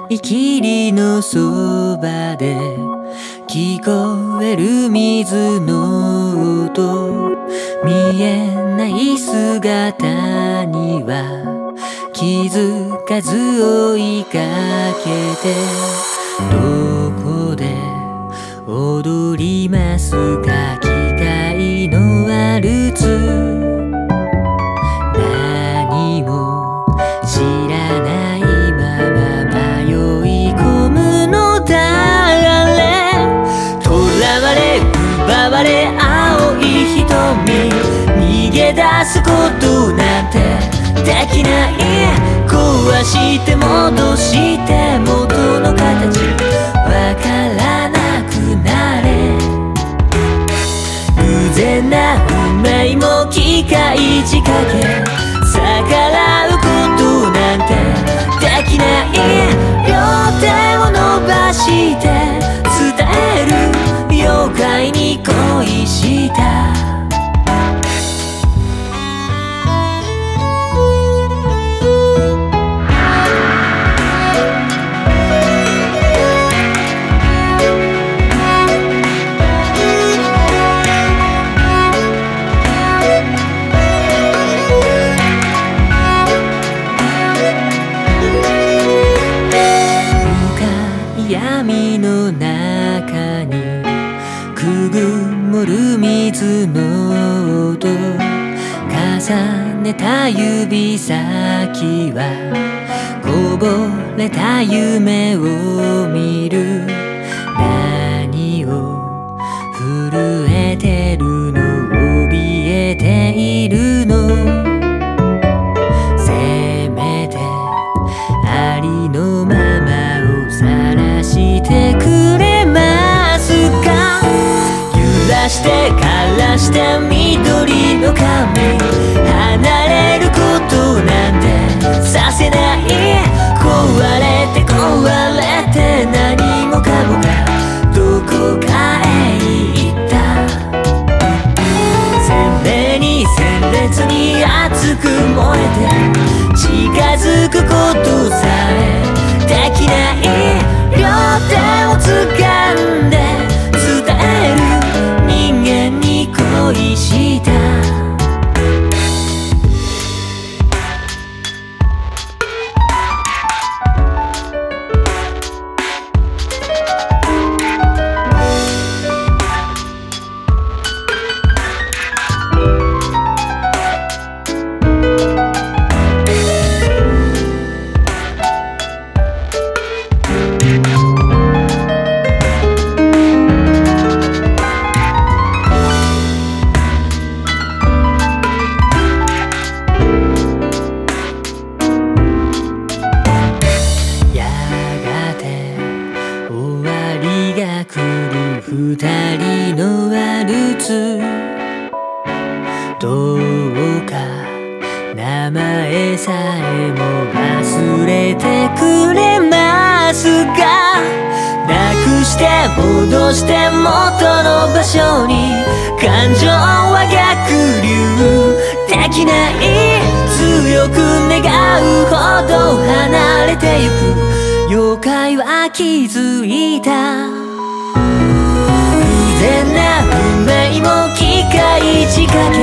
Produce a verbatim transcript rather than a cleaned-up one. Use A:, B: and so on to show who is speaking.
A: い霧のそばで聞こえる水の音、見えない姿には気づかず追いかけて、どこで踊りますか機械のワルツ、何も知らないまま迷い込むのだれ、囚われ奪われ青い瞳、逃げ出すことなんてできない、壊して戻して元の形わからなくなれ、偶然な運命も機械仕掛け逆らうことなんてできない、両手を伸ばして伝える妖怪に恋した。闇の中にくぐもる水の音、重ねた指先はこぼれた夢を見る、何を震えてるの、怯えているの、せめてありのままを晒してくれますか、揺らして枯らして緑の髪、離れることなんてさせない、壊れて壊れて何もかもがどこかへ行った、鮮明に鮮烈に熱く燃えて近づくことさえできない、両手を掴んで伝える人間に恋した。二人のワルツ、どうか名前さえも忘れてくれますか、なくして戻して元の場所に、感情は逆流できない、強く願うほど離れてゆく妖怪は気づいた、偶然な運命も機械仕掛け